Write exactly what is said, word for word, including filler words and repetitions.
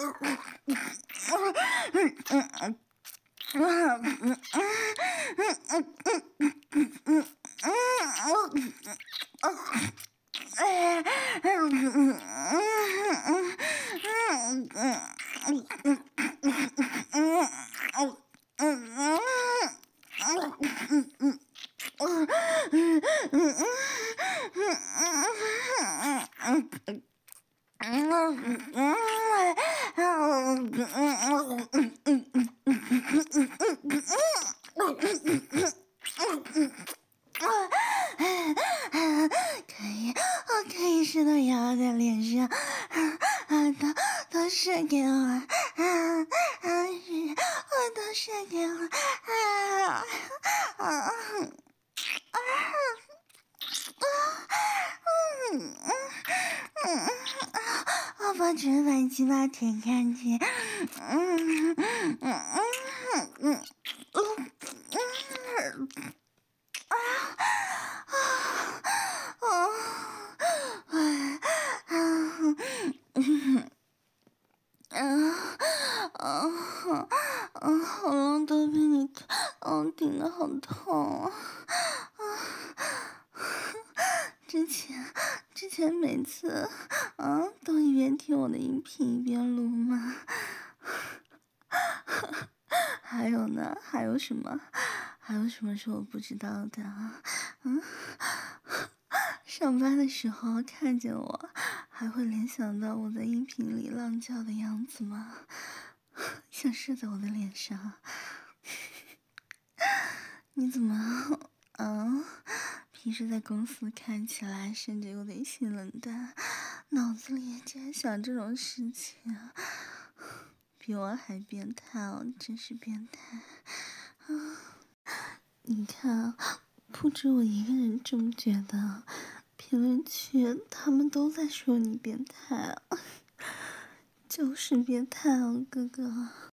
可以，我可以试图咬在脸上，啊，都都是给我，啊啊，我都是给我，啊啊啊！嗯嗯嗯，我把嘴把鸡巴舔开去，嗯嗯嗯嗯嗯嗯啊啊啊啊啊啊！喉咙都被你，嗯，顶得好痛啊！之前，之前每次，啊，都一边听我的音频一边录吗？还有呢？还有什么？还有什么是我不知道的啊？嗯，上班的时候看见我，还会联想到我在音频里浪叫的样子吗？像射在我的脸上。你怎么，嗯？平时在公司看起来甚至有点性冷淡，脑子里竟然想这种事情，比我还变态哦，真是变态啊！你看，不止我一个人这么觉得，评论区他们都在说你变态啊，就是变态哦，哥哥。